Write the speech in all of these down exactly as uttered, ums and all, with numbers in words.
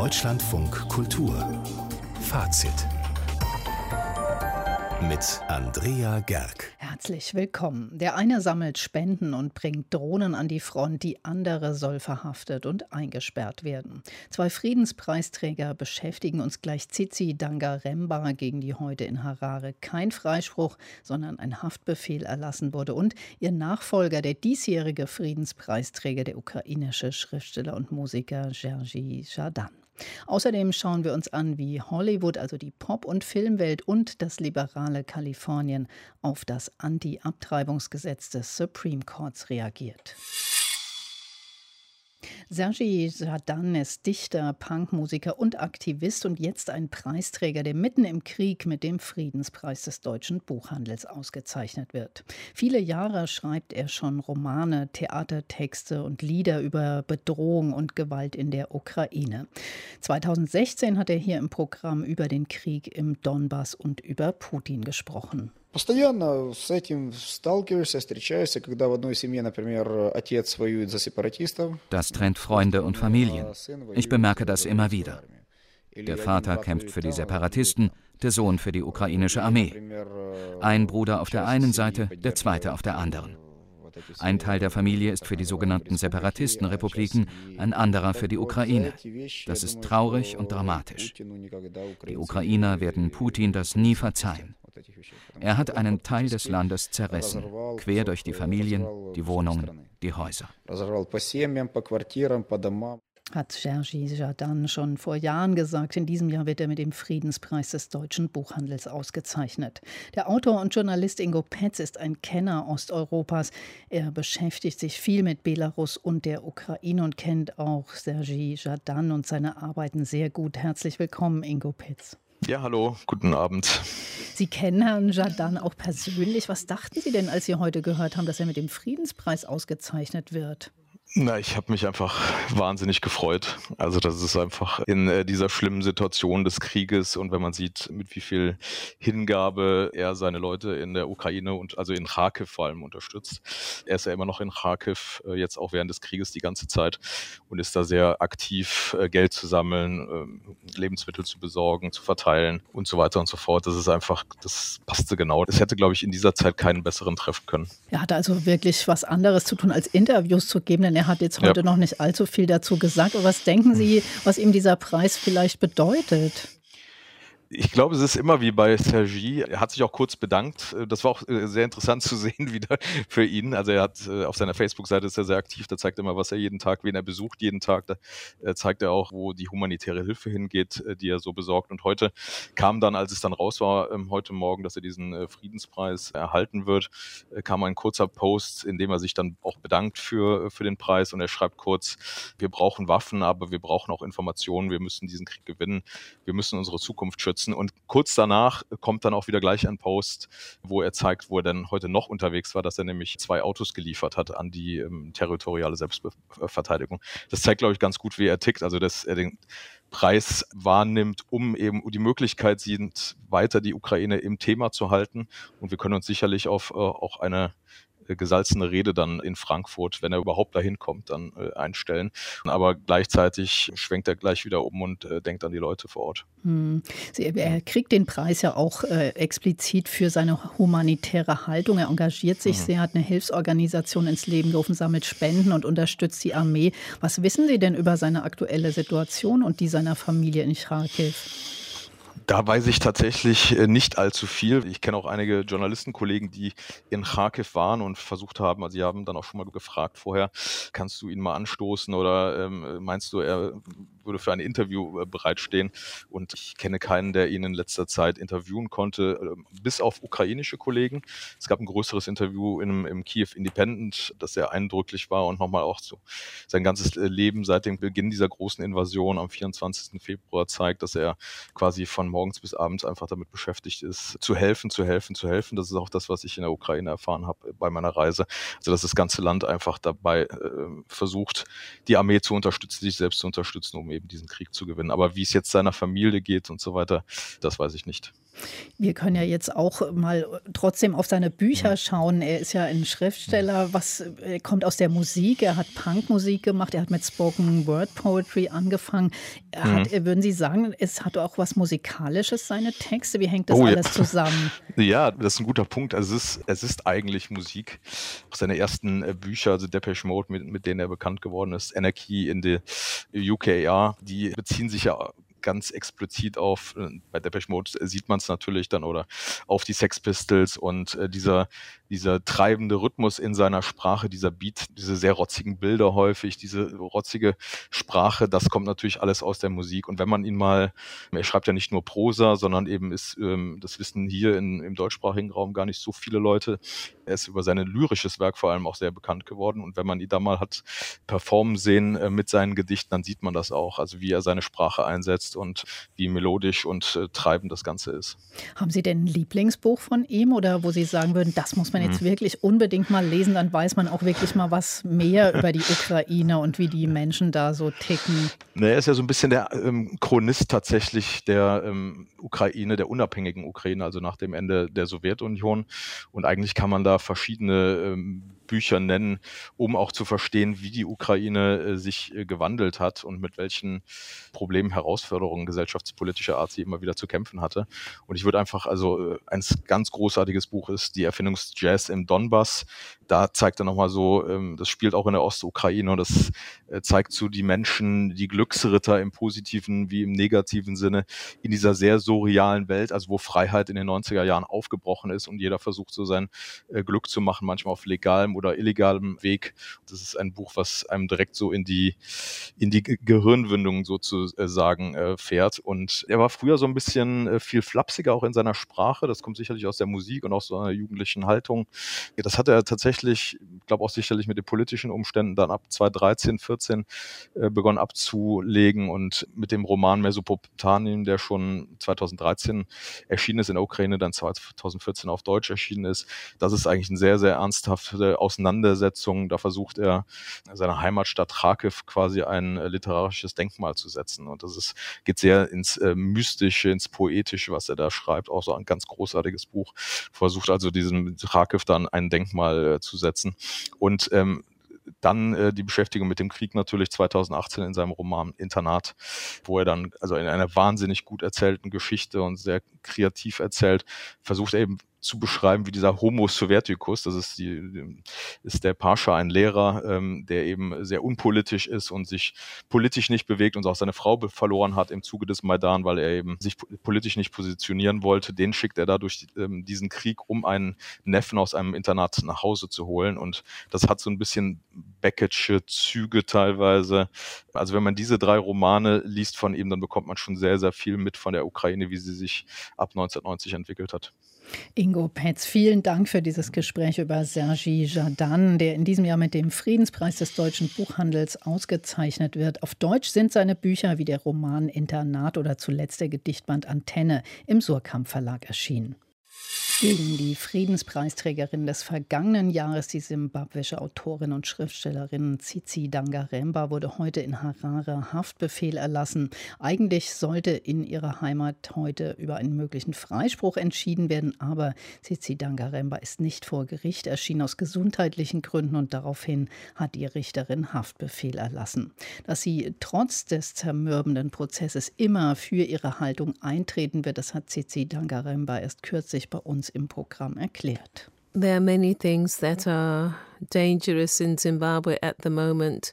Deutschlandfunk Kultur Fazit mit Andrea Gerg. Herzlich willkommen. Der eine sammelt Spenden und bringt Drohnen an die Front, die andere soll verhaftet und eingesperrt werden. Zwei Friedenspreisträger beschäftigen uns gleich. Tsitsi Dangarembga, gegen die heute in Harare kein Freispruch, sondern ein Haftbefehl erlassen wurde, und ihr Nachfolger, der diesjährige Friedenspreisträger, der ukrainische Schriftsteller und Musiker Serhij Zhadan. Außerdem schauen wir uns an, wie Hollywood, also die Pop- und Filmwelt, und das liberale Kalifornien auf das Anti-Abtreibungsgesetz des Supreme Courts reagiert. Serhij Zhadan ist Dichter, Punkmusiker und Aktivist und jetzt ein Preisträger, der mitten im Krieg mit dem Friedenspreis des deutschen Buchhandels ausgezeichnet wird. Viele Jahre schreibt er schon Romane, Theatertexte und Lieder über Bedrohung und Gewalt in der Ukraine. zweitausendsechzehn hat er hier im Programm über den Krieg im Donbass und über Putin gesprochen. Постоянно с этим сталкиваешься, встречаешься, когда в одной семье, например, отец воюет за сепаратистов. Das trennt Freunde und Familien. Ich bemerke das immer wieder. Der Vater kämpft für die Separatisten, der Sohn für die ukrainische Armee. Ein Bruder auf der einen Seite, der zweite auf der anderen. Ein Teil der Familie ist für die sogenannten Separatistenrepubliken, ein anderer für die Ukraine. Das ist traurig und dramatisch. Die Ukrainer werden Putin das nie verzeihen. Er hat einen Teil des Landes zerrissen, quer durch die Familien, die Wohnungen, die Häuser. Hat Serhij Zhadan schon vor Jahren gesagt. In diesem Jahr wird er mit dem Friedenspreis des deutschen Buchhandels ausgezeichnet. Der Autor und Journalist Ingo Petz ist ein Kenner Osteuropas. Er beschäftigt sich viel mit Belarus und der Ukraine und kennt auch Serhij Zhadan und seine Arbeiten sehr gut. Herzlich willkommen, Ingo Petz. Ja, hallo, guten Abend. Sie kennen Herrn Zhadan auch persönlich. Was dachten Sie denn, als Sie heute gehört haben, dass er mit dem Friedenspreis ausgezeichnet wird? Na, ich habe mich einfach wahnsinnig gefreut. Also das ist einfach in äh, dieser schlimmen Situation des Krieges, und wenn man sieht, mit wie viel Hingabe er seine Leute in der Ukraine und also in Charkiw vor allem unterstützt. Er ist ja immer noch in Charkiw, äh, jetzt auch während des Krieges die ganze Zeit, und ist da sehr aktiv, äh, Geld zu sammeln, äh, Lebensmittel zu besorgen, zu verteilen und so weiter und so fort. Das ist einfach, das passte genau. Es hätte, glaube ich, in dieser Zeit keinen besseren treffen können. Er hatte also wirklich was anderes zu tun, als Interviews zu geben, denn er hat jetzt heute ja. noch nicht allzu viel dazu gesagt. Aber was denken Sie, was ihm dieser Preis vielleicht bedeutet? Ich glaube, es ist immer wie bei Serhij. Er hat sich auch kurz bedankt. Das war auch sehr interessant zu sehen wieder für ihn. Also er hat auf seiner Facebook-Seite ist er sehr aktiv. Da zeigt er immer, was er jeden Tag, wen er besucht jeden Tag. Da zeigt er auch, wo die humanitäre Hilfe hingeht, die er so besorgt. Und heute kam dann, als es dann raus war, heute Morgen, dass er diesen Friedenspreis erhalten wird, kam ein kurzer Post, in dem er sich dann auch bedankt für, für den Preis. Und er schreibt kurz: Wir brauchen Waffen, aber wir brauchen auch Informationen. Wir müssen diesen Krieg gewinnen. Wir müssen unsere Zukunft schützen. Und kurz danach kommt dann auch wieder gleich ein Post, wo er zeigt, wo er dann heute noch unterwegs war, dass er nämlich zwei Autos geliefert hat an die ähm, territoriale Selbstverteidigung. Das zeigt, glaube ich, ganz gut, wie er tickt. Also, dass er den Preis wahrnimmt, um eben die Möglichkeit sieht, weiter die Ukraine im Thema zu halten. Und wir können uns sicherlich auf äh, auch eine gesalzene Rede dann in Frankfurt, wenn er überhaupt dahin kommt, dann äh, einstellen. Aber gleichzeitig schwenkt er gleich wieder um und äh, denkt an die Leute vor Ort. Hm. Sie, er kriegt den Preis ja auch äh, explizit für seine humanitäre Haltung. Er engagiert sich mhm. sehr, hat eine Hilfsorganisation ins Leben gerufen, sammelt Spenden und unterstützt die Armee. Was wissen Sie denn über seine aktuelle Situation und die seiner Familie in Charkiw? Da weiß ich tatsächlich nicht allzu viel. Ich kenne auch einige Journalistenkollegen, die in Charkiw waren und versucht haben, also sie haben dann auch schon mal gefragt vorher, kannst du ihn mal anstoßen oder ähm, meinst du, er würde für ein Interview äh, bereitstehen? Und ich kenne keinen, der ihn in letzter Zeit interviewen konnte, äh, bis auf ukrainische Kollegen. Es gab ein größeres Interview in, im Kiew Independent, das sehr eindrücklich war und nochmal auch so sein ganzes Leben seit dem Beginn dieser großen Invasion am vierundzwanzigsten Februar zeigt, dass er quasi von morgens bis abends einfach damit beschäftigt ist, zu helfen, zu helfen, zu helfen. Das ist auch das, was ich in der Ukraine erfahren habe bei meiner Reise. Also dass das ganze Land einfach dabei äh, versucht, die Armee zu unterstützen, sich selbst zu unterstützen, um eben diesen Krieg zu gewinnen. Aber wie es jetzt seiner Familie geht und so weiter, das weiß ich nicht. Wir können ja jetzt auch mal trotzdem auf seine Bücher schauen. Er ist ja ein Schriftsteller, was er kommt aus der Musik. Er hat Punkmusik gemacht, er hat mit Spoken Word Poetry angefangen. Er hat, mhm. Würden Sie sagen, es hat auch was Musikalisches, seine Texte? Wie hängt das oh, alles ja. zusammen? Ja, das ist ein guter Punkt. Also es ist, es ist eigentlich Musik. Auch seine ersten Bücher, also Depeche Mode, mit, mit denen er bekannt geworden ist, Anarchy in the U K R, die beziehen sich ja ganz explizit auf, bei Depeche Mode sieht man es natürlich dann, oder auf die Sex Pistols und äh, dieser, dieser treibende Rhythmus in seiner Sprache, dieser Beat, diese sehr rotzigen Bilder häufig, diese rotzige Sprache, das kommt natürlich alles aus der Musik. Und wenn man ihn mal, er schreibt ja nicht nur Prosa, sondern eben ist, ähm, das wissen hier in, im deutschsprachigen Raum gar nicht so viele Leute, er ist über sein lyrisches Werk vor allem auch sehr bekannt geworden. Und wenn man ihn da mal hat performen sehen äh, mit seinen Gedichten, dann sieht man das auch, also wie er seine Sprache einsetzt und wie melodisch und äh, treibend das Ganze ist. Haben Sie denn ein Lieblingsbuch von ihm oder wo Sie sagen würden, das muss man jetzt hm. wirklich unbedingt mal lesen, dann weiß man auch wirklich mal was mehr über die Ukraine und wie die Menschen da so ticken? Na, er ist ja so ein bisschen der ähm, Chronist tatsächlich der ähm, Ukraine, der unabhängigen Ukraine, also nach dem Ende der Sowjetunion. Und eigentlich kann man da verschiedene ähm, Bücher nennen, um auch zu verstehen, wie die Ukraine äh, sich äh, gewandelt hat und mit welchen Problemen, Herausforderungen gesellschaftspolitischer Art sie immer wieder zu kämpfen hatte. Und ich würde einfach, also äh, ein ganz großartiges Buch ist Die Erfindungsjazz im Donbass. Da zeigt er nochmal so, ähm, das spielt auch in der Ostukraine und das äh, zeigt so die Menschen, die Glücksritter im positiven wie im negativen Sinne in dieser sehr surrealen Welt, also wo Freiheit in den neunziger Jahren aufgebrochen ist und jeder versucht so sein äh, Glück zu machen, manchmal auf legalem oder illegalem Weg. Das ist ein Buch, was einem direkt so in die in die Ge- Gehirnwindung sozusagen äh, fährt. Und er war früher so ein bisschen äh, viel flapsiger auch in seiner Sprache. Das kommt sicherlich aus der Musik und auch so einer jugendlichen Haltung. Das hat er tatsächlich, ich glaube auch sicherlich mit den politischen Umständen, dann ab zweitausenddreizehn, vierzehn äh, begonnen abzulegen und mit dem Roman Mesopotamien, der schon zweitausenddreizehn erschienen ist in der Ukraine, dann zweitausendvierzehn auf Deutsch erschienen ist. Das ist eigentlich eine sehr, sehr ernsthafte Auseinandersetzung. Da versucht er, seiner Heimatstadt Charkiw quasi ein äh, literarisches Denkmal zu setzen. Und das ist, geht sehr ins äh, Mystische, ins Poetische, was er da schreibt. Auch so ein ganz großartiges Buch. Versucht also diesem Charkiw dann ein Denkmal äh, zu setzen. Und ähm, dann äh, die Beschäftigung mit dem Krieg natürlich zweitausendachtzehn in seinem Roman Internat, wo er dann also in einer wahnsinnig gut erzählten Geschichte und sehr kreativ erzählt, versucht er eben zu beschreiben, wie dieser Homo Sovieticus, das ist, die, ist der Pascha, ein Lehrer, ähm, der eben sehr unpolitisch ist und sich politisch nicht bewegt und auch seine Frau verloren hat im Zuge des Maidan, weil er eben sich politisch nicht positionieren wollte. Den schickt er da durch ähm, diesen Krieg, um einen Neffen aus einem Internat nach Hause zu holen. Und das hat so ein bisschen Beckett'sche Züge teilweise. Also wenn man diese drei Romane liest von ihm, dann bekommt man schon sehr, sehr viel mit von der Ukraine, wie sie sich ab neunzehnhundertneunzig entwickelt hat. Ingo Petz, vielen Dank für dieses Gespräch über Sergej Jardin, der in diesem Jahr mit dem Friedenspreis des deutschen Buchhandels ausgezeichnet wird. Auf Deutsch sind seine Bücher wie der Roman Internat oder zuletzt der Gedichtband Antenne im Surkamp Verlag erschienen. Gegen die Friedenspreisträgerin des vergangenen Jahres, die simbabwische Autorin und Schriftstellerin Tsitsi Dangaremba, wurde heute in Harare Haftbefehl erlassen. Eigentlich sollte in ihrer Heimat heute über einen möglichen Freispruch entschieden werden, aber Tsitsi Dangaremba ist nicht vor Gericht erschienen aus gesundheitlichen Gründen und daraufhin hat die Richterin Haftbefehl erlassen. Dass sie trotz des zermürbenden Prozesses immer für ihre Haltung eintreten wird, das hat Tsitsi Dangaremba erst kürzlich bei uns im Programm erklärt. There are many things that are dangerous in Zimbabwe at the moment,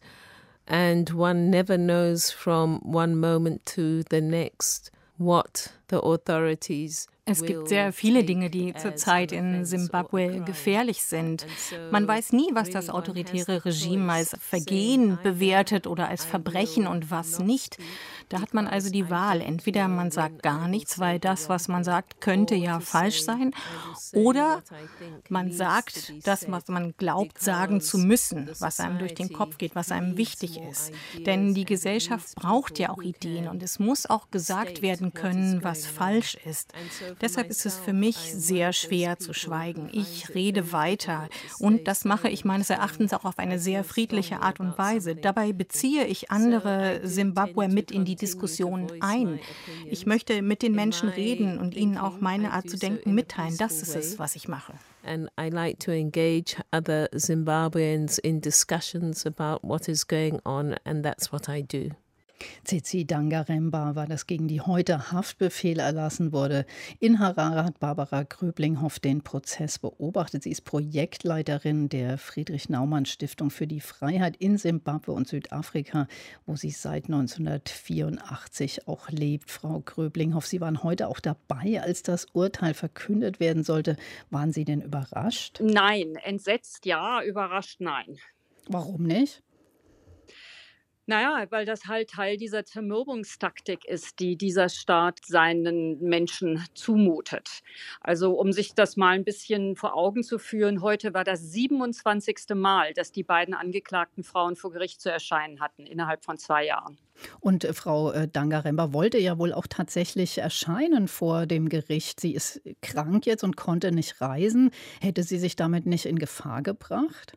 and one never knows from one moment to the next what the authorities. Es gibt sehr viele Dinge, die zurzeit in Simbabwe gefährlich sind. Man weiß nie, was das autoritäre Regime als Vergehen bewertet oder als Verbrechen und was nicht. Da hat man also die Wahl. Entweder man sagt gar nichts, weil das, was man sagt, könnte ja falsch sein. Oder man sagt das, was man glaubt, sagen zu müssen, was einem durch den Kopf geht, was einem wichtig ist. Denn die Gesellschaft braucht ja auch Ideen und es muss auch gesagt werden können, was falsch ist. Deshalb ist es für mich sehr schwer zu schweigen. Ich rede weiter und das mache ich meines Erachtens auch auf eine sehr friedliche Art und Weise. Dabei beziehe ich andere Simbabwer mit in die Diskussion ein. Ich möchte mit den Menschen reden und ihnen auch meine Art zu denken mitteilen. Das ist es, was ich mache. And I like to engage other Zimbabweans in discussions about what is going on, and that's what I do. Tsitsi Dangaremba war das, gegen die heute Haftbefehl erlassen wurde. In Harare hat Barbara Gröblinghoff den Prozess beobachtet. Sie ist Projektleiterin der Friedrich-Naumann-Stiftung für die Freiheit in Simbabwe und Südafrika, wo sie seit neunzehnhundertvierundachtzig auch lebt. Frau Gröblinghoff, Sie waren heute auch dabei, als das Urteil verkündet werden sollte. Waren Sie denn überrascht? Nein, entsetzt ja, überrascht nein. Warum nicht? Naja, weil das halt Teil dieser Zermürbungstaktik ist, die dieser Staat seinen Menschen zumutet. Also um sich das mal ein bisschen vor Augen zu führen, heute war das siebenundzwanzigste Mal, dass die beiden angeklagten Frauen vor Gericht zu erscheinen hatten, innerhalb von zwei Jahren. Und äh, Frau äh, Dangaremba wollte ja wohl auch tatsächlich erscheinen vor dem Gericht. Sie ist krank jetzt und konnte nicht reisen. Hätte sie sich damit nicht in Gefahr gebracht?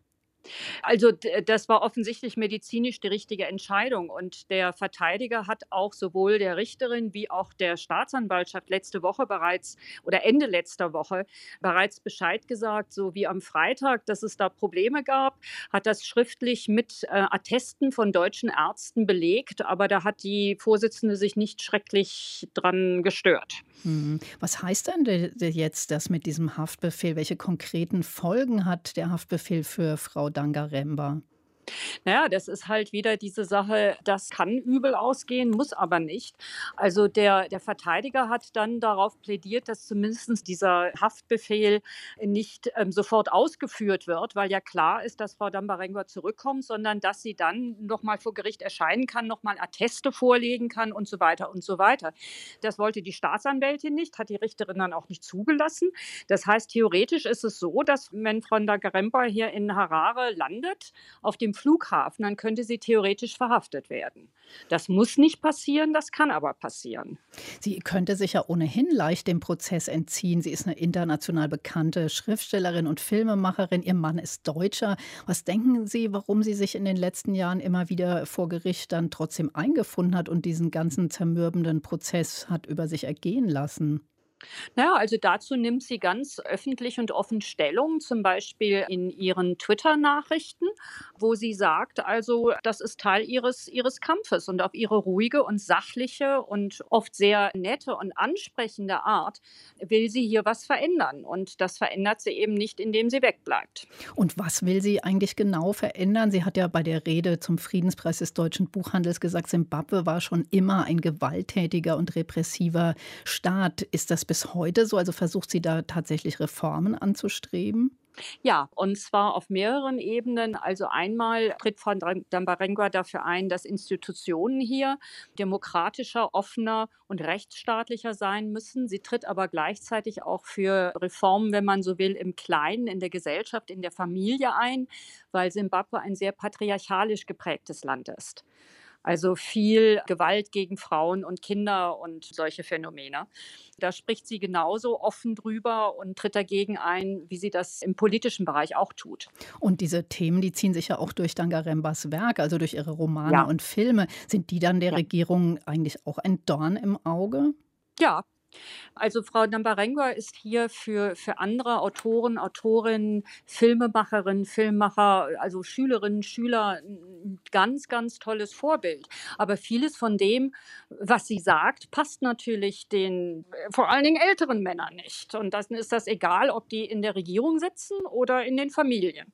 Also das war offensichtlich medizinisch die richtige Entscheidung. Und der Verteidiger hat auch sowohl der Richterin wie auch der Staatsanwaltschaft letzte Woche bereits oder Ende letzter Woche bereits Bescheid gesagt, so wie am Freitag, dass es da Probleme gab, hat das schriftlich mit äh, Attesten von deutschen Ärzten belegt. Aber da hat die Vorsitzende sich nicht schrecklich dran gestört. Hm. Was heißt denn de- de jetzt das mit diesem Haftbefehl? Welche konkreten Folgen hat der Haftbefehl für Frau Dangaremba? Naja, das ist halt wieder diese Sache, das kann übel ausgehen, muss aber nicht. Also der, der Verteidiger hat dann darauf plädiert, dass zumindest dieser Haftbefehl nicht ähm, sofort ausgeführt wird, weil ja klar ist, dass Frau Dangaremba zurückkommt, sondern dass sie dann nochmal vor Gericht erscheinen kann, nochmal Atteste vorlegen kann und so weiter und so weiter. Das wollte die Staatsanwältin nicht, hat die Richterin dann auch nicht zugelassen. Das heißt, theoretisch ist es so, dass wenn Frau Dangaremba hier in Harare landet, auf dem Flughafen, dann könnte sie theoretisch verhaftet werden. Das muss nicht passieren, das kann aber passieren. Sie könnte sich ja ohnehin leicht dem Prozess entziehen. Sie ist eine international bekannte Schriftstellerin und Filmemacherin. Ihr Mann ist Deutscher. Was denken Sie, warum sie sich in den letzten Jahren immer wieder vor Gericht dann trotzdem eingefunden hat und diesen ganzen zermürbenden Prozess hat über sich ergehen lassen? Naja, also dazu nimmt sie ganz öffentlich und offen Stellung, zum Beispiel in ihren Twitter-Nachrichten, wo sie sagt, also das ist Teil ihres, ihres Kampfes und auf ihre ruhige und sachliche und oft sehr nette und ansprechende Art will sie hier was verändern. Und das verändert sie eben nicht, indem sie wegbleibt. Und was will sie eigentlich genau verändern? Sie hat ja bei der Rede zum Friedenspreis des deutschen Buchhandels gesagt, Simbabwe war schon immer ein gewalttätiger und repressiver Staat. Ist das bis heute so? Also versucht sie da tatsächlich Reformen anzustreben? Ja, und zwar auf mehreren Ebenen. Also einmal tritt Frau Dangaremba dafür ein, dass Institutionen hier demokratischer, offener und rechtsstaatlicher sein müssen. Sie tritt aber gleichzeitig auch für Reformen, wenn man so will, im Kleinen, in der Gesellschaft, in der Familie ein, weil Simbabwe ein sehr patriarchalisch geprägtes Land ist. Also viel Gewalt gegen Frauen und Kinder und solche Phänomene. Da spricht sie genauso offen drüber und tritt dagegen ein, wie sie das im politischen Bereich auch tut. Und diese Themen, die ziehen sich ja auch durch Dangarembas Werk, also durch ihre Romane Ja. und Filme. Sind die dann der Ja. Regierung eigentlich auch ein Dorn im Auge? Ja. Also Frau Dangaremba ist hier für, für andere Autoren, Autorinnen, Filmemacherinnen, Filmemacher, also Schülerinnen, Schüler ein ganz, ganz tolles Vorbild. Aber vieles von dem, was sie sagt, passt natürlich den äh, vor allen Dingen älteren Männern nicht. Und dann ist das egal, ob die in der Regierung sitzen oder in den Familien.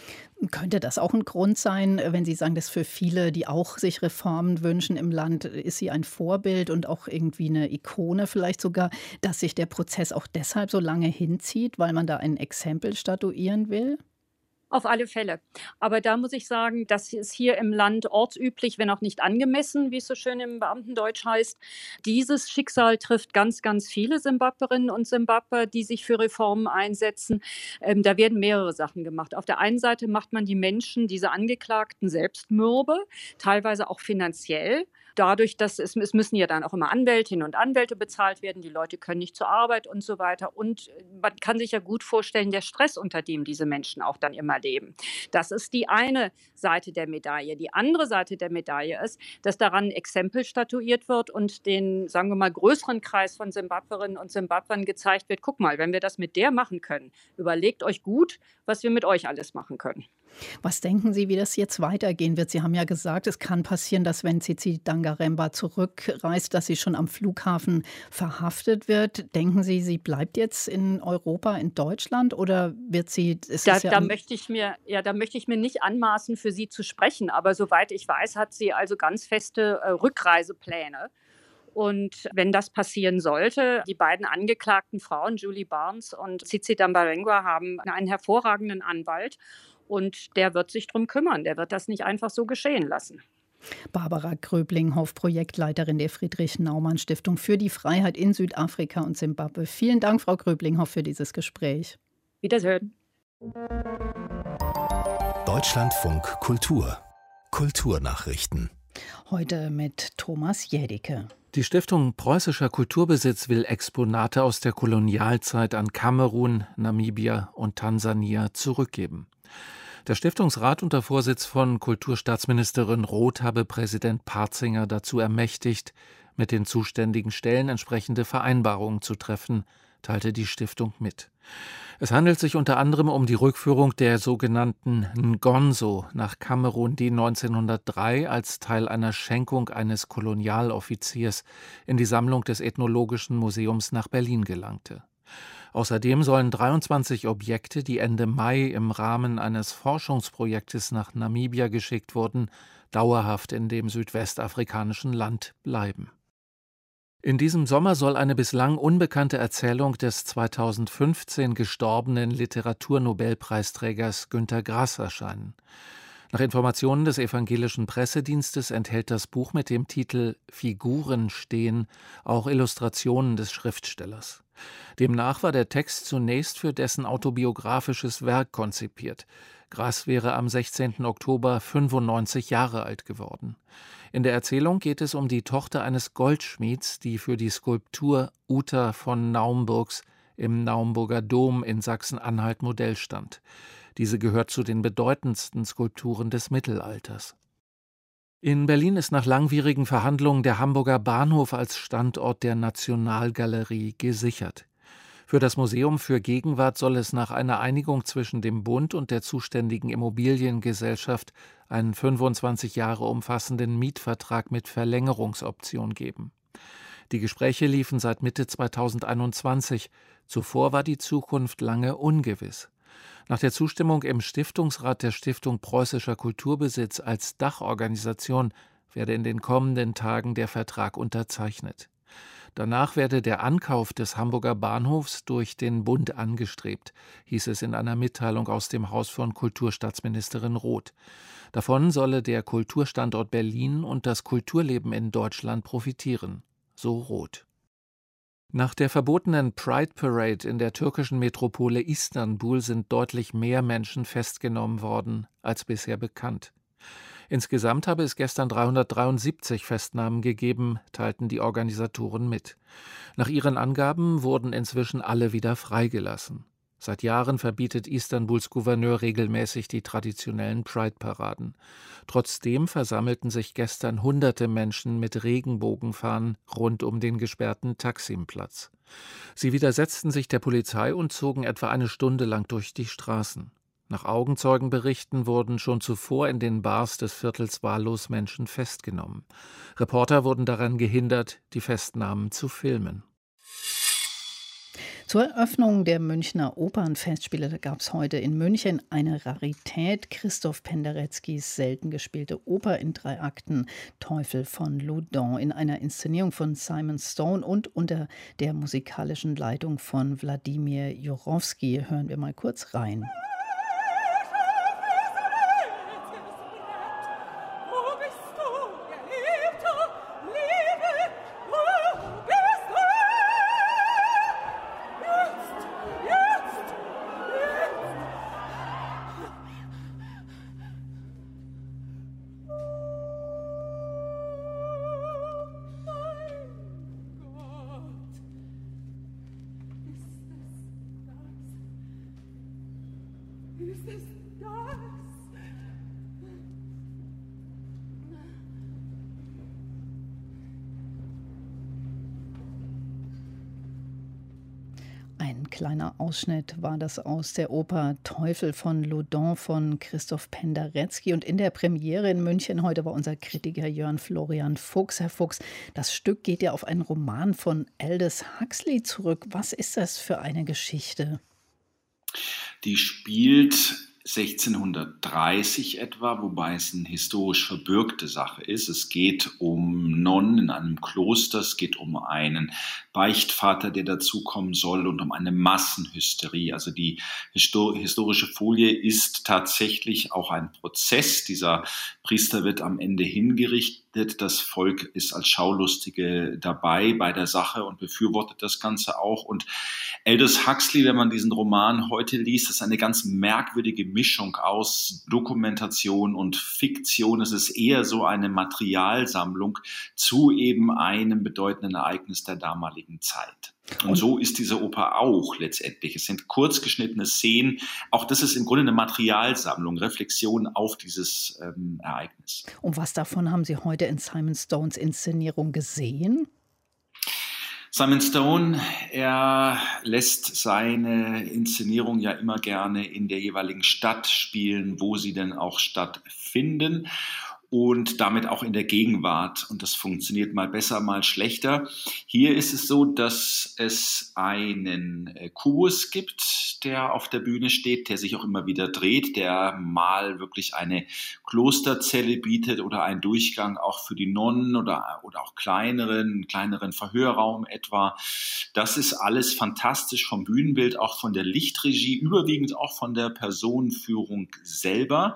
Könnte das auch ein Grund sein, wenn Sie sagen, dass für viele, die auch sich Reformen wünschen im Land, ist sie ein Vorbild und auch irgendwie eine Ikone vielleicht sogar, dass sich der Prozess auch deshalb so lange hinzieht, weil man da ein Exempel statuieren will? Auf alle Fälle. Aber da muss ich sagen, das ist hier im Land ortsüblich, wenn auch nicht angemessen, wie es so schön im Beamtendeutsch heißt. Dieses Schicksal trifft ganz, ganz viele Simbabwerinnen und Simbabwer, die sich für Reformen einsetzen. Ähm, da werden mehrere Sachen gemacht. Auf der einen Seite macht man die Menschen, diese Angeklagten, selbst mürbe, teilweise auch finanziell. Dadurch, dass es, es müssen ja dann auch immer Anwältinnen und Anwälte bezahlt werden, die Leute können nicht zur Arbeit und so weiter. Und man kann sich ja gut vorstellen, der Stress, unter dem diese Menschen auch dann immer leben. Das ist die eine Seite der Medaille. Die andere Seite der Medaille ist, dass daran ein Exempel statuiert wird und den, sagen wir mal, größeren Kreis von Simbabwerinnen und Simbabwern gezeigt wird, guck mal, wenn wir das mit der machen können, überlegt euch gut, was wir mit euch alles machen können. Was denken Sie, wie das jetzt weitergehen wird? Sie haben ja gesagt, es kann passieren, dass wenn Tsitsi Dangarembga zurückreist, dass sie schon am Flughafen verhaftet wird. Denken Sie, sie bleibt jetzt in Europa, in Deutschland, oder wird sie... Ist da, ja da, möchte ich mir, ja, da möchte ich mir nicht anmaßen, für sie zu sprechen. Aber soweit ich weiß, hat sie also ganz feste äh, Rückreisepläne. Und wenn das passieren sollte, die beiden angeklagten Frauen, Julie Barnes und Tsitsi Dangarembga, haben einen hervorragenden Anwalt. Und der wird sich drum kümmern. Der wird das nicht einfach so geschehen lassen. Barbara Gröblinghoff, Projektleiterin der Friedrich-Naumann-Stiftung für die Freiheit in Südafrika und Simbabwe. Vielen Dank, Frau Gröblinghoff, für dieses Gespräch. Wiederhören. Deutschlandfunk Kultur. Kulturnachrichten. Heute mit Thomas Jädicke. Die Stiftung Preußischer Kulturbesitz will Exponate aus der Kolonialzeit an Kamerun, Namibia und Tansania zurückgeben. Der Stiftungsrat unter Vorsitz von Kulturstaatsministerin Roth habe Präsident Partzinger dazu ermächtigt, mit den zuständigen Stellen entsprechende Vereinbarungen zu treffen, teilte die Stiftung mit. Es handelt sich unter anderem um die Rückführung der sogenannten Ngonzo nach Kamerun, die neunzehnhundertdrei als Teil einer Schenkung eines Kolonialoffiziers in die Sammlung des Ethnologischen Museums nach Berlin gelangte. Außerdem sollen dreiundzwanzig Objekte, die Ende Mai im Rahmen eines Forschungsprojektes nach Namibia geschickt wurden, dauerhaft in dem südwestafrikanischen Land bleiben. In diesem Sommer soll eine bislang unbekannte Erzählung des zweitausendfünfzehn gestorbenen Literaturnobelpreisträgers Günter Grass erscheinen. Nach Informationen des evangelischen Pressedienstes enthält das Buch mit dem Titel »Figuren stehen« auch Illustrationen des Schriftstellers. Demnach war der Text zunächst für dessen autobiografisches Werk konzipiert. Grass wäre am sechzehnten Oktober fünfundneunzig Jahre alt geworden. In der Erzählung geht es um die Tochter eines Goldschmieds, die für die Skulptur Uta von Naumburgs im Naumburger Dom in Sachsen-Anhalt Modell stand. Diese gehört zu den bedeutendsten Skulpturen des Mittelalters. In Berlin ist nach langwierigen Verhandlungen der Hamburger Bahnhof als Standort der Nationalgalerie gesichert. Für das Museum für Gegenwart soll es nach einer Einigung zwischen dem Bund und der zuständigen Immobiliengesellschaft einen fünfundzwanzig Jahre umfassenden Mietvertrag mit Verlängerungsoption geben. Die Gespräche liefen seit Mitte zweitausendeinundzwanzig. Zuvor war die Zukunft lange ungewiss. Nach der Zustimmung im Stiftungsrat der Stiftung Preußischer Kulturbesitz als Dachorganisation werde in den kommenden Tagen der Vertrag unterzeichnet. Danach werde der Ankauf des Hamburger Bahnhofs durch den Bund angestrebt, hieß es in einer Mitteilung aus dem Haus von Kulturstaatsministerin Roth. Davon solle der Kulturstandort Berlin und das Kulturleben in Deutschland profitieren, so Roth. Nach der verbotenen Pride Parade in der türkischen Metropole Istanbul sind deutlich mehr Menschen festgenommen worden als bisher bekannt. Insgesamt habe es gestern dreihundertdreiundsiebzig Festnahmen gegeben, teilten die Organisatoren mit. Nach ihren Angaben wurden inzwischen alle wieder freigelassen. Seit Jahren verbietet Istanbuls Gouverneur regelmäßig die traditionellen Pride-Paraden. Trotzdem versammelten sich gestern hunderte Menschen mit Regenbogenfahnen rund um den gesperrten Taksimplatz. Sie widersetzten sich der Polizei und zogen etwa eine Stunde lang durch die Straßen. Nach Augenzeugenberichten wurden schon zuvor in den Bars des Viertels wahllos Menschen festgenommen. Reporter wurden daran gehindert, die Festnahmen zu filmen. Zur Eröffnung der Münchner Opernfestspiele gab es heute in München eine Rarität. Christoph Pendereckis selten gespielte Oper in drei Akten, Teufel von Loudun, in einer Inszenierung von Simon Stone und unter der musikalischen Leitung von Wladimir Jurowski. Hören wir mal kurz rein. Ein kleiner Ausschnitt war das aus der Oper Teufel von Laudon von Christoph Penderecki. Und in der Premiere in München heute war unser Kritiker Jörn Florian Fuchs. Herr Fuchs, das Stück geht ja auf einen Roman von Aldous Huxley zurück. Was ist das für eine Geschichte? Die spielt sechzehnhundertdreißig etwa, wobei es eine historisch verbürgte Sache ist. Es geht um Nonnen in einem Kloster, es geht um einen Beichtvater, der dazukommen soll, und um eine Massenhysterie. Also die histor- historische Folie ist tatsächlich auch ein Prozess. Dieser Priester wird am Ende hingerichtet. Das Volk ist als Schaulustige dabei bei der Sache und befürwortet das Ganze auch. Und Aldous Huxley, wenn man diesen Roman heute liest, ist eine ganz merkwürdige Mischung aus Dokumentation und Fiktion. Es ist eher so eine Materialsammlung zu eben einem bedeutenden Ereignis der damaligen Zeit. Und so ist diese Oper auch letztendlich. Es sind kurzgeschnittene Szenen. Auch das ist im Grunde eine Materialsammlung, Reflexion auf dieses ähm, Ereignis. Und was davon haben Sie heute in Simon Stones Inszenierung gesehen? Simon Stone, er lässt seine Inszenierung ja immer gerne in der jeweiligen Stadt spielen, wo sie denn auch stattfinden. Und damit auch in der Gegenwart. Und das funktioniert mal besser, mal schlechter. Hier ist es so, dass es einen Kubus gibt, der auf der Bühne steht, der sich auch immer wieder dreht, der mal wirklich eine Klosterzelle bietet oder einen Durchgang auch für die Nonnen oder, oder auch kleineren, kleineren Verhörraum etwa. Das ist alles fantastisch vom Bühnenbild, auch von der Lichtregie, überwiegend auch von der Personenführung selber.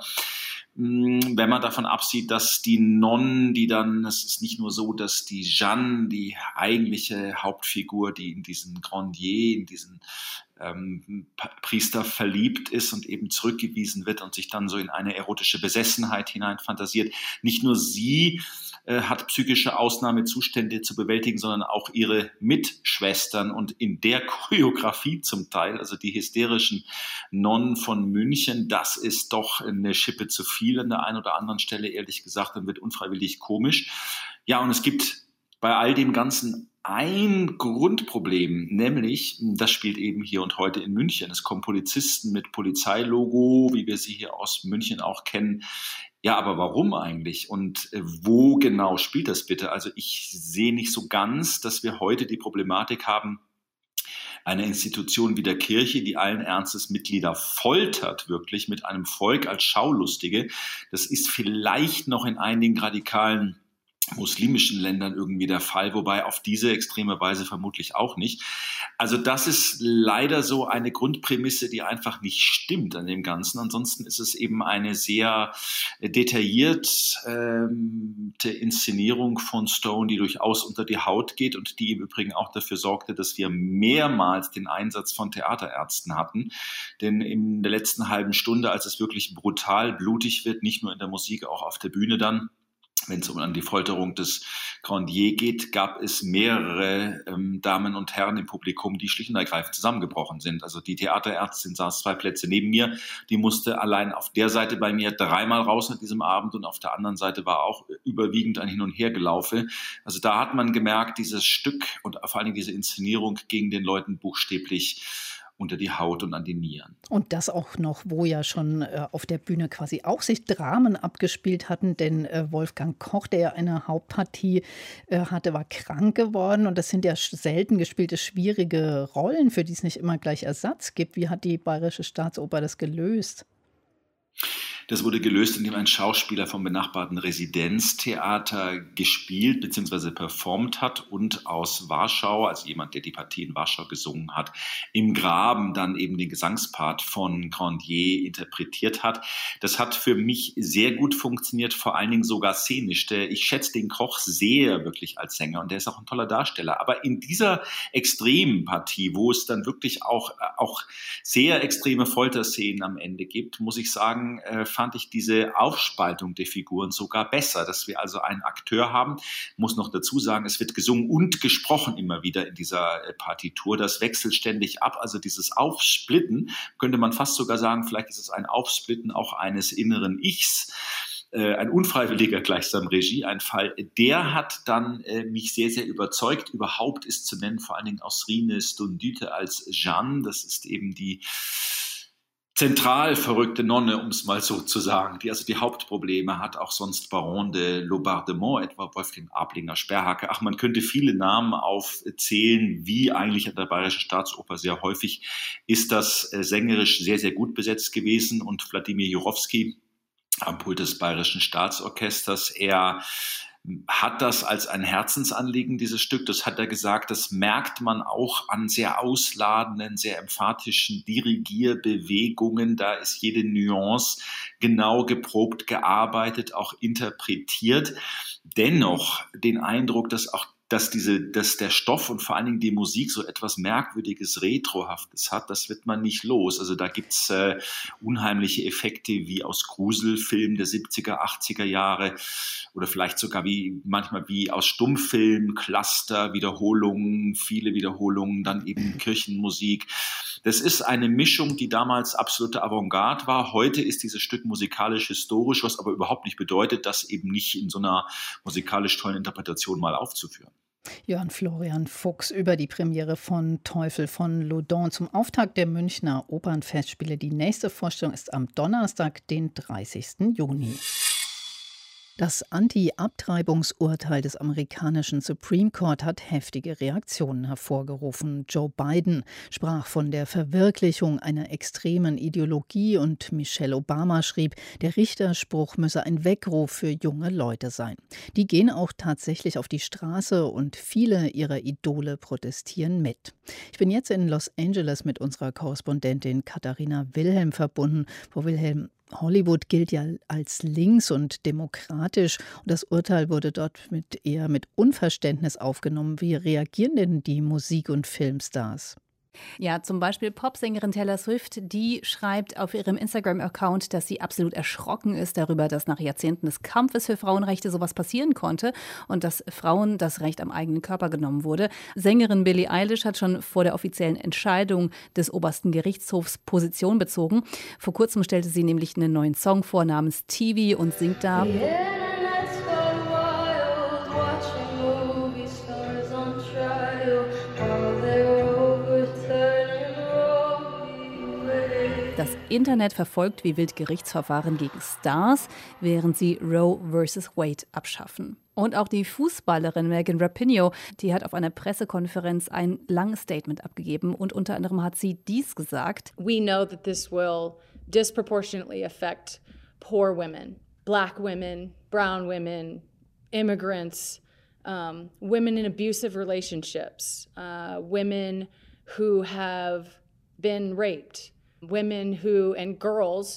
Wenn man davon absieht, dass die Nonnen, die dann, es ist nicht nur so, dass die Jeanne, die eigentliche Hauptfigur, die in diesen Grandier, in diesen ähm, Priester verliebt ist und eben zurückgewiesen wird und sich dann so in eine erotische Besessenheit hineinfantasiert, nicht nur sie äh, hat psychische Ausnahmezustände zu bewältigen, sondern auch ihre Mitschwestern, und in der Choreografie zum Teil, also die hysterischen Nonnen von München, das ist doch eine Schippe zu viel an der einen oder anderen Stelle, ehrlich gesagt, und wird unfreiwillig komisch. Ja, und es gibt bei all dem Ganzen ein Grundproblem, nämlich, das spielt eben hier und heute in München. Es kommen Polizisten mit Polizeilogo, wie wir sie hier aus München auch kennen. Ja, aber warum eigentlich? Und äh, wo genau spielt das bitte? Also ich sehe nicht so ganz, dass wir heute die Problematik haben, eine Institution wie der Kirche, die allen Ernstes Mitglieder foltert, wirklich mit einem Volk als Schaulustige. Das ist vielleicht noch in einigen radikalen muslimischen Ländern irgendwie der Fall, wobei auf diese extreme Weise vermutlich auch nicht. Also das ist leider so eine Grundprämisse, die einfach nicht stimmt an dem Ganzen. Ansonsten ist es eben eine sehr detaillierte ähm, Inszenierung von Stone, die durchaus unter die Haut geht und die im Übrigen auch dafür sorgte, dass wir mehrmals den Einsatz von Theaterärzten hatten. Denn in der letzten halben Stunde, als es wirklich brutal blutig wird, nicht nur in der Musik, auch auf der Bühne dann, wenn es um an die Folterung des Grandier geht, gab es mehrere ähm, Damen und Herren im Publikum, die schlicht und ergreifend zusammengebrochen sind. Also die Theaterärztin saß zwei Plätze neben mir, die musste allein auf der Seite bei mir dreimal raus an diesem Abend, und auf der anderen Seite war auch überwiegend ein Hin- und Hergelaufe. Also da hat man gemerkt, dieses Stück und vor allem diese Inszenierung ging den Leuten buchstäblich unter die Haut und an die Nieren. Und das auch noch, wo ja schon äh, auf der Bühne quasi auch sich Dramen abgespielt hatten, denn äh, Wolfgang Koch, der ja eine Hauptpartie äh, hatte, war krank geworden, und das sind ja selten gespielte schwierige Rollen, für die es nicht immer gleich Ersatz gibt. Wie hat die Bayerische Staatsoper das gelöst? Das wurde gelöst, indem ein Schauspieler vom benachbarten Residenztheater gespielt bzw. performt hat und aus Warschau, also jemand, der die Partie in Warschau gesungen hat, im Graben dann eben den Gesangspart von Grandier interpretiert hat. Das hat für mich sehr gut funktioniert, vor allen Dingen sogar szenisch. Ich schätze den Koch sehr wirklich als Sänger, und der ist auch ein toller Darsteller. Aber in dieser extremen Partie, wo es dann wirklich auch, auch sehr extreme Folterszenen am Ende gibt, muss ich sagen, fand ich diese Aufspaltung der Figuren sogar besser, dass wir also einen Akteur haben, muss noch dazu sagen, es wird gesungen und gesprochen immer wieder in dieser Partitur, das wechselt ständig ab, also dieses Aufsplitten, könnte man fast sogar sagen, vielleicht ist es ein Aufsplitten auch eines inneren Ichs, ein unfreiwilliger gleichsam Regieeinfall, der hat dann äh, mich sehr, sehr überzeugt. Überhaupt ist zu nennen vor allen Dingen Ausrine Stundüte als Jeanne, das ist eben die zentral verrückte Nonne, um es mal so zu sagen, die also die Hauptprobleme hat, auch sonst Baron de Laubardemont, etwa Wolfgang Ablinger Sperrhacke. Ach, man könnte viele Namen aufzählen, wie eigentlich an der Bayerischen Staatsoper sehr häufig ist das äh, sängerisch sehr, sehr gut besetzt gewesen und Wladimir Jurowski am Pult des Bayerischen Staatsorchesters. Er hat das als ein Herzensanliegen, dieses Stück. Das hat er gesagt, das merkt man auch an sehr ausladenden, sehr emphatischen Dirigierbewegungen. Da ist jede Nuance genau geprobt, gearbeitet, auch interpretiert. Dennoch den Eindruck, dass auch dass diese, dass der Stoff und vor allen Dingen die Musik so etwas Merkwürdiges, Retrohaftes hat, das wird man nicht los. Also da gibt's äh, unheimliche Effekte wie aus Gruselfilmen der siebziger, achtziger Jahre oder vielleicht sogar wie manchmal wie aus Stummfilmen, Cluster, Wiederholungen, viele Wiederholungen, dann eben Kirchenmusik. Das ist eine Mischung, die damals absolute Avantgarde war. Heute ist dieses Stück musikalisch-historisch, was aber überhaupt nicht bedeutet, das eben nicht in so einer musikalisch tollen Interpretation mal aufzuführen. Jörn Florian Fuchs über die Premiere von Teufel von Loudun zum Auftakt der Münchner Opernfestspiele. Die nächste Vorstellung ist am Donnerstag, den dreißigsten Juni. Das Anti-Abtreibungsurteil des amerikanischen Supreme Court hat heftige Reaktionen hervorgerufen. Joe Biden sprach von der Verwirklichung einer extremen Ideologie und Michelle Obama schrieb, der Richterspruch müsse ein Weckruf für junge Leute sein. Die gehen auch tatsächlich auf die Straße und viele ihrer Idole protestieren mit. Ich bin jetzt in Los Angeles mit unserer Korrespondentin Katharina Wilhelm verbunden. Frau Wilhelm, Hollywood gilt ja als links und demokratisch und das Urteil wurde dort mit eher mit Unverständnis aufgenommen. Wie reagieren denn die Musik- und Filmstars? Ja, zum Beispiel Popsängerin Taylor Swift, die schreibt auf ihrem Instagram-Account, dass sie absolut erschrocken ist darüber, dass nach Jahrzehnten des Kampfes für Frauenrechte sowas passieren konnte und dass Frauen das Recht am eigenen Körper genommen wurde. Sängerin Billie Eilish hat schon vor der offiziellen Entscheidung des obersten Gerichtshofs Position bezogen. Vor kurzem stellte sie nämlich einen neuen Song vor namens T V und singt da: Das Internet verfolgt wie wild Gerichtsverfahren gegen Stars, während sie Roe versus Wade abschaffen. Und auch die Fußballerin Megan Rapinoe, die hat auf einer Pressekonferenz ein langes Statement abgegeben und unter anderem hat sie dies gesagt: We know that this will disproportionately affect poor women, black women, brown women, immigrants, um, women in abusive relationships, uh, women who have been raped. Women who and girls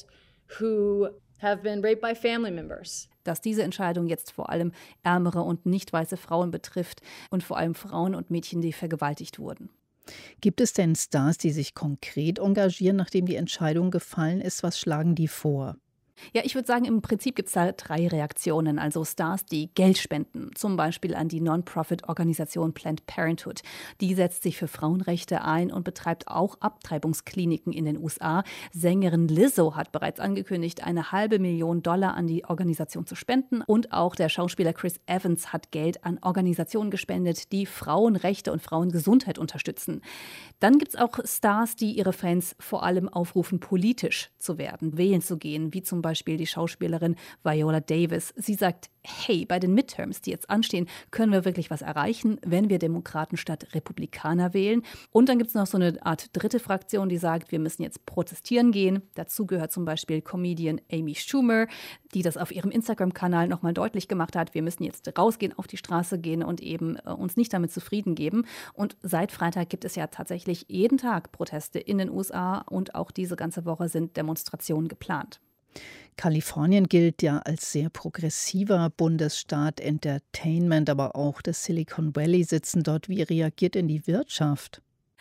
who have been raped by family members. Dass diese Entscheidung jetzt vor allem ärmere und nicht weiße Frauen betrifft und vor allem Frauen und Mädchen, die vergewaltigt wurden. Gibt es denn Stars, die sich konkret engagieren, nachdem die Entscheidung gefallen ist? Was schlagen die vor? Ja, ich würde sagen, im Prinzip gibt es da drei Reaktionen. Also Stars, die Geld spenden, zum Beispiel an die Non-Profit-Organisation Planned Parenthood. Die setzt sich für Frauenrechte ein und betreibt auch Abtreibungskliniken in den U S A. Sängerin Lizzo hat bereits angekündigt, eine halbe Million Dollar an die Organisation zu spenden. Und auch der Schauspieler Chris Evans hat Geld an Organisationen gespendet, die Frauenrechte und Frauengesundheit unterstützen. Dann gibt es auch Stars, die ihre Fans vor allem aufrufen, politisch zu werden, wählen zu gehen, wie zum Beispiel die Schauspielerin Viola Davis. Sie sagt, hey, bei den Midterms, die jetzt anstehen, können wir wirklich was erreichen, wenn wir Demokraten statt Republikaner wählen. Und dann gibt es noch so eine Art dritte Fraktion, die sagt, wir müssen jetzt protestieren gehen. Dazu gehört zum Beispiel Comedian Amy Schumer, die das auf ihrem Instagram-Kanal nochmal deutlich gemacht hat. Wir müssen jetzt rausgehen, auf die Straße gehen und eben äh, uns nicht damit zufrieden geben. Und seit Freitag gibt es ja tatsächlich jeden Tag Proteste in den U S A und auch diese ganze Woche sind Demonstrationen geplant. Kalifornien gilt ja als sehr progressiver Bundesstaat, Entertainment, aber auch das Silicon Valley sitzen dort. Wie reagiert denn die Wirtschaft?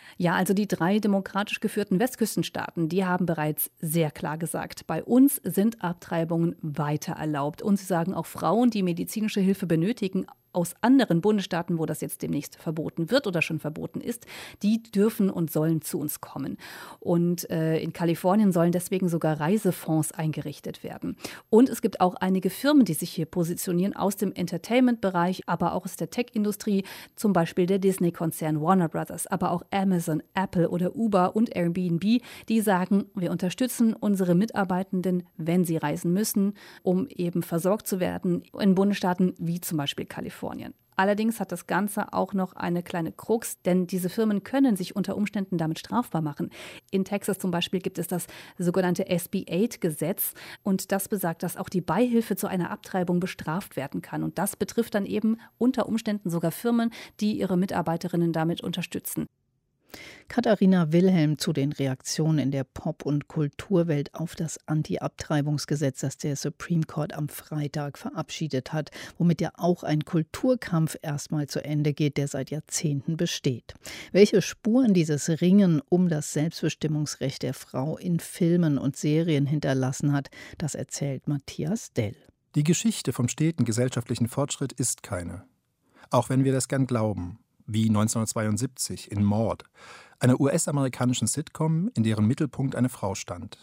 Ja, also die drei demokratisch geführten Westküstenstaaten, die haben bereits sehr klar gesagt, bei uns sind Abtreibungen weiter erlaubt. Und sie sagen auch, Frauen, die medizinische Hilfe benötigen, aus anderen Bundesstaaten, wo das jetzt demnächst verboten wird oder schon verboten ist, die dürfen und sollen zu uns kommen. Und äh, in Kalifornien sollen deswegen sogar Reisefonds eingerichtet werden. Und es gibt auch einige Firmen, die sich hier positionieren aus dem Entertainment-Bereich, aber auch aus der Tech-Industrie, zum Beispiel der Disney-Konzern Warner Brothers, aber auch Amazon, Apple oder Uber und Airbnb, die sagen, wir unterstützen unsere Mitarbeitenden, wenn sie reisen müssen, um eben versorgt zu werden in Bundesstaaten wie zum Beispiel Kalifornien. Allerdings hat das Ganze auch noch eine kleine Krux, denn diese Firmen können sich unter Umständen damit strafbar machen. In Texas zum Beispiel gibt es das sogenannte S B acht Gesetz und das besagt, dass auch die Beihilfe zu einer Abtreibung bestraft werden kann. Und das betrifft dann eben unter Umständen sogar Firmen, die ihre Mitarbeiterinnen damit unterstützen. Katharina Wilhelm zu den Reaktionen in der Pop- und Kulturwelt auf das Anti-Abtreibungsgesetz, das der Supreme Court am Freitag verabschiedet hat, womit ja auch ein Kulturkampf erstmal zu Ende geht, der seit Jahrzehnten besteht. Welche Spuren dieses Ringen um das Selbstbestimmungsrecht der Frau in Filmen und Serien hinterlassen hat, das erzählt Matthias Dell. Die Geschichte vom steten gesellschaftlichen Fortschritt ist keine. Auch wenn wir das gern glauben. Wie neunzehnhundertzweiundsiebzig in Maude, einer U S-amerikanischen Sitcom, in deren Mittelpunkt eine Frau stand.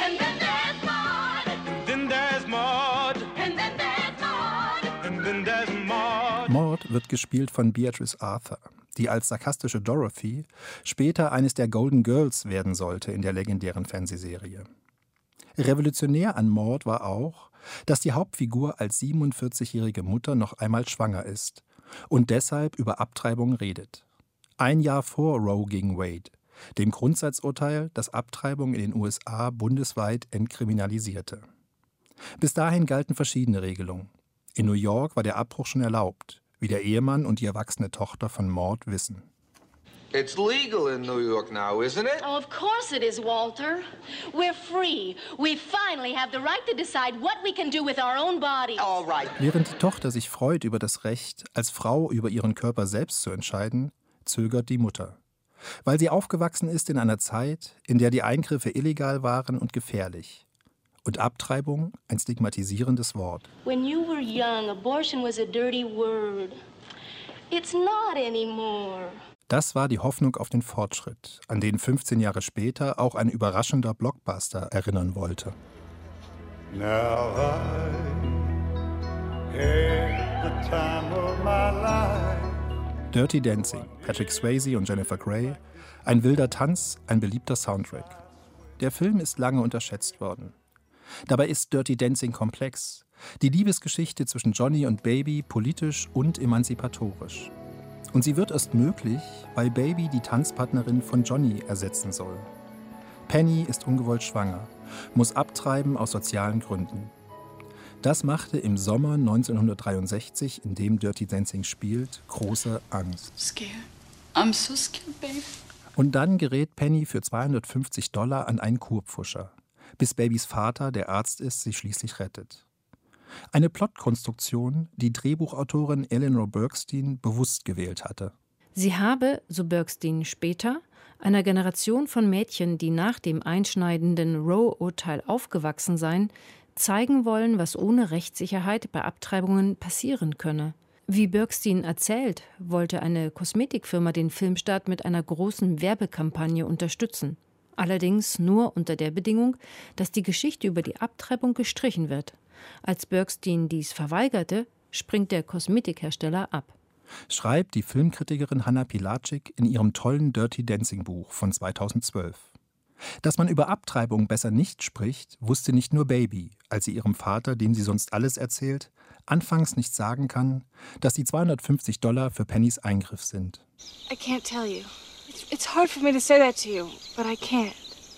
Maude wird gespielt von Beatrice Arthur, die als sarkastische Dorothy später eines der Golden Girls werden sollte in der legendären Fernsehserie. Revolutionär an Maude war auch, dass die Hauptfigur als siebenundvierzigjährige Mutter noch einmal schwanger ist und deshalb über Abtreibung redet. Ein Jahr vor Roe gegen Wade, dem Grundsatzurteil, das Abtreibung in den U S A bundesweit entkriminalisierte. Bis dahin galten verschiedene Regelungen. In New York war der Abbruch schon erlaubt, wie der Ehemann und die erwachsene Tochter von Maude wissen. It's legal in New York now, isn't it? Oh, of course it is, Walter. We're free. We finally have the right to decide what we can do with our own bodies. All right. Während die Tochter sich freut über das Recht, als Frau über ihren Körper selbst zu entscheiden, zögert die Mutter. Weil sie aufgewachsen ist in einer Zeit, in der die Eingriffe illegal waren und gefährlich. Und Abtreibung ein stigmatisierendes Wort. When you were young, abortion was a dirty word. It's not anymore. Das war die Hoffnung auf den Fortschritt, an den fünfzehn Jahre später auch ein überraschender Blockbuster erinnern wollte. Now I had the time of my life. Dirty Dancing, Patrick Swayze und Jennifer Grey, ein wilder Tanz, ein beliebter Soundtrack. Der Film ist lange unterschätzt worden. Dabei ist Dirty Dancing komplex, die Liebesgeschichte zwischen Johnny und Baby politisch und emanzipatorisch. Und sie wird erst möglich, weil Baby die Tanzpartnerin von Johnny ersetzen soll. Penny ist ungewollt schwanger, muss abtreiben aus sozialen Gründen. Das machte im Sommer neunzehnhundertdreiundsechzig, in dem Dirty Dancing spielt, große Angst. Scared. I'm so scared, baby. Und dann gerät Penny für zweihundertfünfzig Dollar an einen Kurpfuscher, bis Babys Vater, der Arzt ist, sie schließlich rettet. Eine Plotkonstruktion, die Drehbuchautorin Eleanor Bergstein bewusst gewählt hatte. Sie habe, so Bergstein später, einer Generation von Mädchen, die nach dem einschneidenden Roe-Urteil aufgewachsen seien, zeigen wollen, was ohne Rechtssicherheit bei Abtreibungen passieren könne. Wie Bergstein erzählt, wollte eine Kosmetikfirma den Filmstart mit einer großen Werbekampagne unterstützen. Allerdings nur unter der Bedingung, dass die Geschichte über die Abtreibung gestrichen wird. Als Bergstein dies verweigerte, springt der Kosmetikhersteller ab. Schreibt die Filmkritikerin Hanna Pilatschik in ihrem tollen Dirty Dancing Buch von zweitausendzwölf. Dass man über Abtreibung besser nicht spricht, wusste nicht nur Baby, als sie ihrem Vater, dem sie sonst alles erzählt, anfangs nicht sagen kann, dass die zweihundertfünfzig Dollar für Pennys Eingriff sind. I can't tell you. It's, it's hard for me to say that to you, but I can't.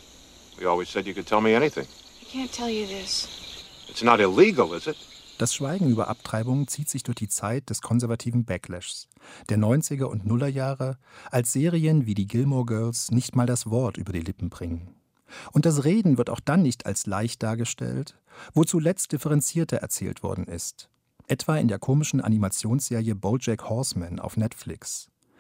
You always said you could tell me anything. I can't tell you this. It's not illegal, is it? Das Schweigen über Abtreibung zieht sich durch die Zeit des konservativen Backlashs, der neunziger und Nullerjahre, als Serien wie die Gilmore Girls nicht mal das Wort über die Lippen bringen. Und das Reden wird auch dann nicht als leicht dargestellt, wo zuletzt differenzierter erzählt worden ist. Etwa in der komischen Animationsserie BoJack Horseman auf Netflix.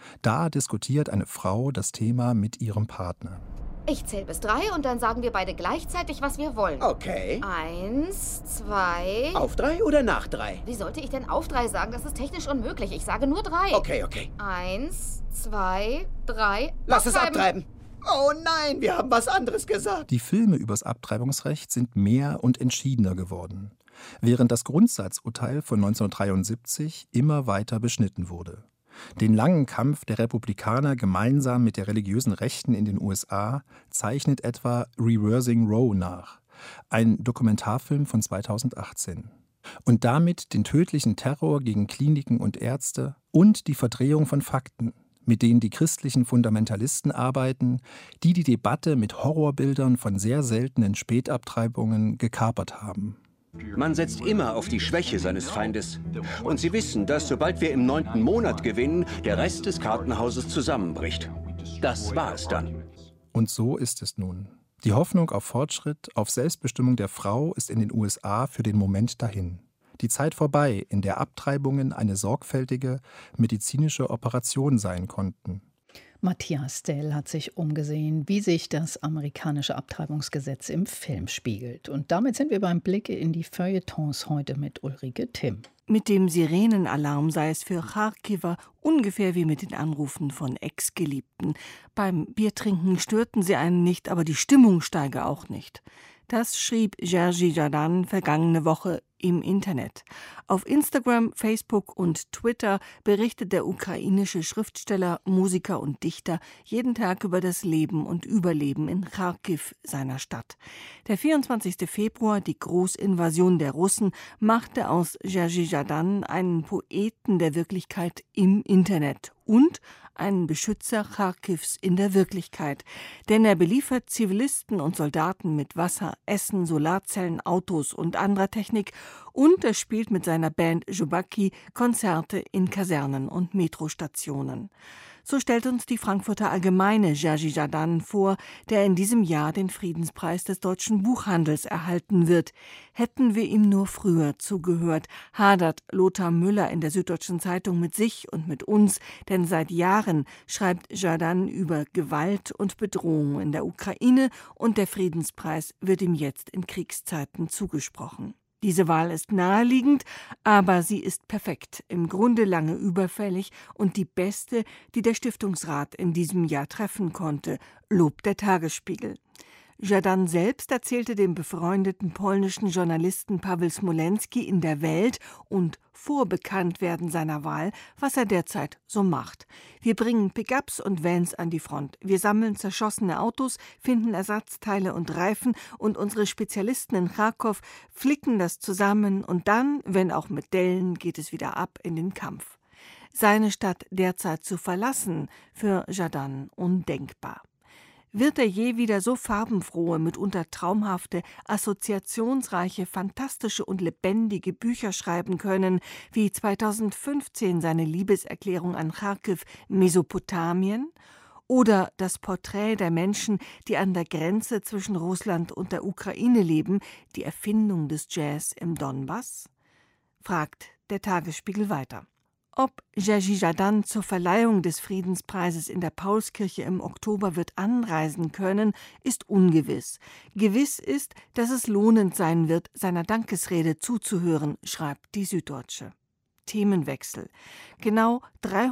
Da diskutiert eine Frau das Thema mit ihrem Partner. Ich zähle bis drei und dann sagen wir beide gleichzeitig, was wir wollen. Okay. Eins, zwei... Auf drei oder nach drei? Wie sollte ich denn auf drei sagen? Das ist technisch unmöglich. Ich sage nur drei. Okay, okay. Eins, zwei, drei... Lass es abtreiben. Oh nein, wir haben was anderes gesagt. Die Filme übers Abtreibungsrecht sind mehr und entschiedener geworden, während das Grundsatzurteil von neunzehnhundertdreiundsiebzig immer weiter beschnitten wurde. Den langen Kampf der Republikaner gemeinsam mit der religiösen Rechten in den U S A zeichnet etwa Reversing Roe nach, ein Dokumentarfilm von zweitausendachtzehn. Und damit den tödlichen Terror gegen Kliniken und Ärzte und die Verdrehung von Fakten, mit denen die christlichen Fundamentalisten arbeiten, die die Debatte mit Horrorbildern von sehr seltenen Spätabtreibungen gekapert haben. Man setzt immer auf die Schwäche seines Feindes. Und Sie wissen, dass sobald wir im neunten Monat gewinnen, der Rest des Kartenhauses zusammenbricht. Das war es dann. Und so ist es nun. Die Hoffnung auf Fortschritt, auf Selbstbestimmung der Frau ist in den U S A für den Moment dahin. Die Zeit vorbei, in der Abtreibungen eine sorgfältige medizinische Operation sein konnten. Matthias Dell hat sich umgesehen, wie sich das amerikanische Abtreibungsgesetz im Film spiegelt. Und damit sind wir beim Blick in die Feuilletons heute mit Ulrike Timm. Mit dem Sirenenalarm sei es für Charkiwer ungefähr wie mit den Anrufen von Ex-Geliebten. Beim Biertrinken störten sie einen nicht, aber die Stimmung steige auch nicht. Das schrieb Jerzy Jadin vergangene Woche im Internet. Auf Instagram, Facebook und Twitter berichtet der ukrainische Schriftsteller, Musiker und Dichter jeden Tag über das Leben und Überleben in Charkiw, seiner Stadt. Der vierundzwanzigste Februar, die Großinvasion der Russen, machte aus Jerzy Jadin einen Poeten der Wirklichkeit im Internet und einen Beschützer Charkiws in der Wirklichkeit. Denn er beliefert Zivilisten und Soldaten mit Wasser, Essen, Solarzellen, Autos und anderer Technik und er spielt mit seiner Band Jubaki Konzerte in Kasernen und Metrostationen. So stellt uns die Frankfurter Allgemeine Jerzy Jadin vor, der in diesem Jahr den Friedenspreis des deutschen Buchhandels erhalten wird. Hätten wir ihm nur früher zugehört, hadert Lothar Müller in der Süddeutschen Zeitung mit sich und mit uns, denn seit Jahren schreibt Jadin über Gewalt und Bedrohung in der Ukraine und der Friedenspreis wird ihm jetzt in Kriegszeiten zugesprochen. Diese Wahl ist naheliegend, aber sie ist perfekt, im Grunde lange überfällig und die beste, die der Stiftungsrat in diesem Jahr treffen konnte, lobt der Tagesspiegel. Jadin selbst erzählte dem befreundeten polnischen Journalisten Paweł Smolenski in der Welt und vor Bekanntwerden seiner Wahl, was er derzeit so macht. Wir bringen Pickups und Vans an die Front. Wir sammeln zerschossene Autos, finden Ersatzteile und Reifen und unsere Spezialisten in Charkow flicken das zusammen und dann, wenn auch mit Dellen, geht es wieder ab in den Kampf. Seine Stadt derzeit zu verlassen, für Jadin undenkbar. Wird er je wieder so farbenfrohe, mitunter traumhafte, assoziationsreiche, fantastische und lebendige Bücher schreiben können, wie zweitausendfünfzehn seine Liebeserklärung an Charkiw Mesopotamien oder das Porträt der Menschen, die an der Grenze zwischen Russland und der Ukraine leben, die Erfindung des Jazz im Donbass? Fragt der Tagesspiegel weiter. Ob Jerzy Jadin zur Verleihung des Friedenspreises in der Paulskirche im Oktober wird anreisen können, ist ungewiss. Gewiss ist, dass es lohnend sein wird, seiner Dankesrede zuzuhören, schreibt die Süddeutsche. Themenwechsel. Genau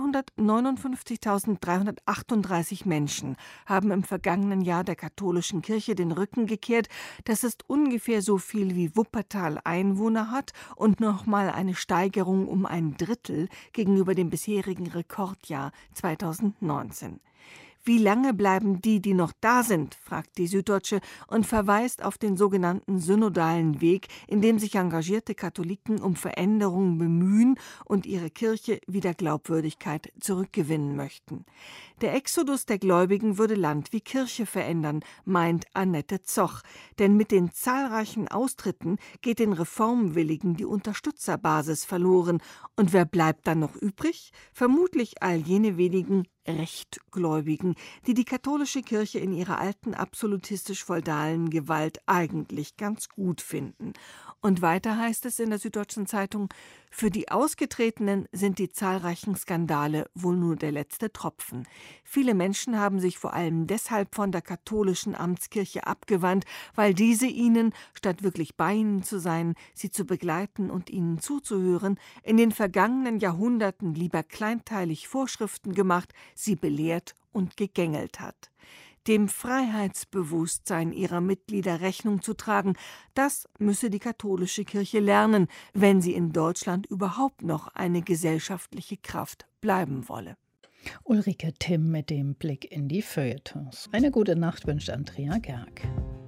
dreihundertneunundfünfzigtausenddreihundertachtunddreißig Menschen haben im vergangenen Jahr der katholischen Kirche den Rücken gekehrt. Das ist ungefähr so viel wie Wuppertal Einwohner hat und nochmal eine Steigerung um ein Drittel gegenüber dem bisherigen Rekordjahr zweitausendneunzehn. Wie lange bleiben die, die noch da sind, fragt die Süddeutsche und verweist auf den sogenannten synodalen Weg, in dem sich engagierte Katholiken um Veränderungen bemühen und ihre Kirche wieder Glaubwürdigkeit zurückgewinnen möchten. Der Exodus der Gläubigen würde Land wie Kirche verändern, meint Annette Zoch, denn mit den zahlreichen Austritten geht den Reformwilligen die Unterstützerbasis verloren. Und wer bleibt dann noch übrig? Vermutlich all jene wenigen Rechtgläubigen, die die katholische Kirche in ihrer alten absolutistisch-feudalen Gewalt eigentlich ganz gut finden. Und weiter heißt es in der Süddeutschen Zeitung, Für die Ausgetretenen sind die zahlreichen Skandale wohl nur der letzte Tropfen. Viele Menschen haben sich vor allem deshalb von der katholischen Amtskirche abgewandt, weil diese ihnen, statt wirklich bei ihnen zu sein, sie zu begleiten und ihnen zuzuhören, in den vergangenen Jahrhunderten lieber kleinteilig Vorschriften gemacht, sie belehrt und gegängelt hat. Dem Freiheitsbewusstsein ihrer Mitglieder Rechnung zu tragen, das müsse die katholische Kirche lernen, wenn sie in Deutschland überhaupt noch eine gesellschaftliche Kraft bleiben wolle. Ulrike Timm mit dem Blick in die Feuilletons. Eine gute Nacht wünscht Andrea Gerg.